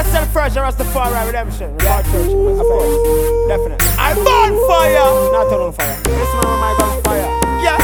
to the first Rastafari redemption. Yeah, church, of course. Definitely. I'm on fire. Not on fire. This man on my gun fire. Yeah.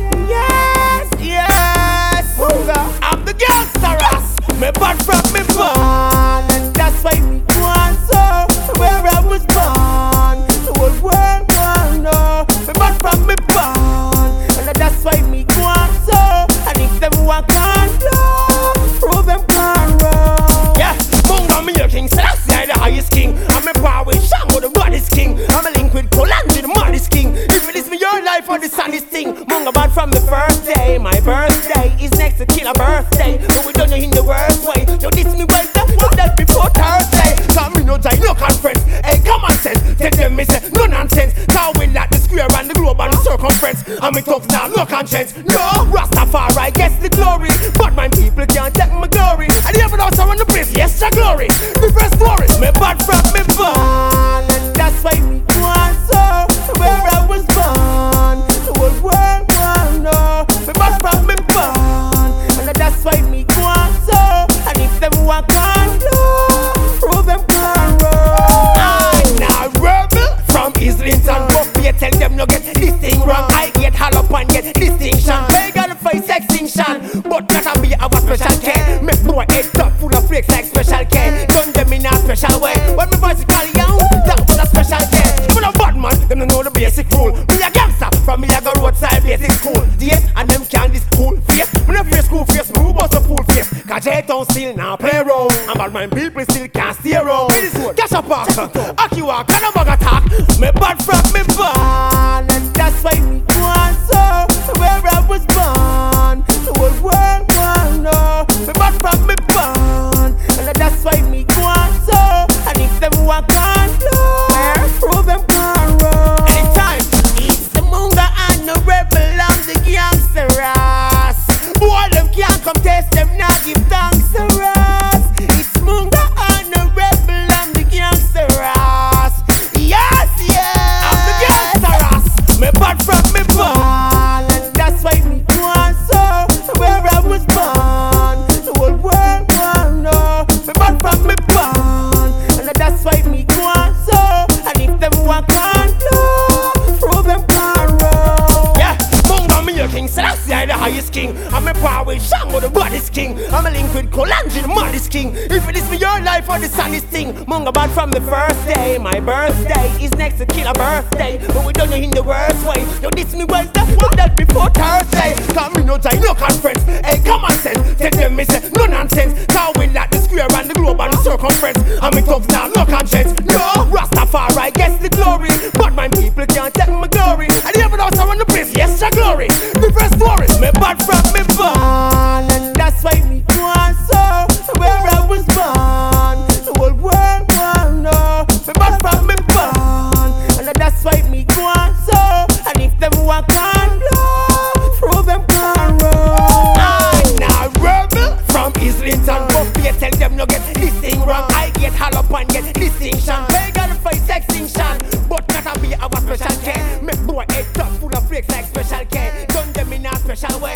Yes. I'm the gangster ass. Me bad from me born, and that's why me go on so. Where I was born, the whole world won't know. Me bad from me born, and that's why me go on so. And if them walk on flow, prove them can roll. Yeah, Munga me your king, Selassie I the highest king. I'm a power with Shango the baddest king. I'm a link with Polanyi the maddest king. If it is me your life or the saddest thing. Munga bad from the first day. My birthday is next to kill a birthday, but we don't know in the worst way. You diss me well, that before Thursday. Come me no time, no conference. Hey, come on sense. Tell them me say no nonsense. Cause we like the square and the globe and the circumference. And me talk now, no conscience. No, Rastafari gets the glory, but my people can't take my glory. And the ever also on the place, yes, the glory. The first stories, me bad from me born, and that's why me go on so. Where I was born, the whole world won't know. Me bad from me born, and that's why me go on so. And if them walk on flow, prove them can roll. I'm not rebel from Islington. Go fear, tell them no get this thing wrong. I get hollow and get distinction. They gotta face extinction, but gotta be of a special care. Make boy head top full of flakes like special care. Done them in a special way. When me voice call you, that was a special care. Full of bad man, them don't know the basic rule. Me a gangster, from me I go roadside basic school. Yes, and them can this cool face. When I face school face, me who bust a pool face. Cause J-Town still now play round, and bad mind people still can't stay around. Cash a park, Aki walk, and a bag attack. Me bad from me born, and that's why me go on so. Where I was born, the whole world won't know. Me bad from me born, and that's why me go on so. And if them walk on flow, prove them can roll. Anytime, it's the Munga and the rebel and the gangster ass. Boy, them can't come test them, not give thanks to us. It's Munga and the rebel and the gangster ass. Yes, I'm the gangster ass. Me bad from me born, and that's why me go on so. Where I was born, the whole world won't know. Me bad from me born, and that's why me go on so. And if them walk on flow, prove them can roll. Yeah, Munga me your king, Selassie I the highest king. I'm a power with Shango the baddest king. I'm a link with Polanyi the maddest king. If it is me your life or the saddest thing. Munga bad from the first day. My birthday is next to kill a birthday, but we don't know in the worst way. You diss me well, that before Thursday. Come me no time, no conference. Hey, come on sense. Tell them me say no nonsense. Cause we like the square and the globe and the circumference. And me talk now, no conscience. No, Rastafari gets the glory, but my people can't take my glory. And the ever also on the place, yes, the glory. The first stories, me bad from me born, and that's why me go on so. Where I was born, the whole world won't know. Me bad from me born, and that's why me go on so. And if them walk on flow, prove them can roll. I'm not rebel from Islington. Go fear, tell them no get this thing wrong. I get hollow and get distinction. They gotta face extinction, but gotta be of a special care. Make boy head top full of flakes like special care. Done them in a special way.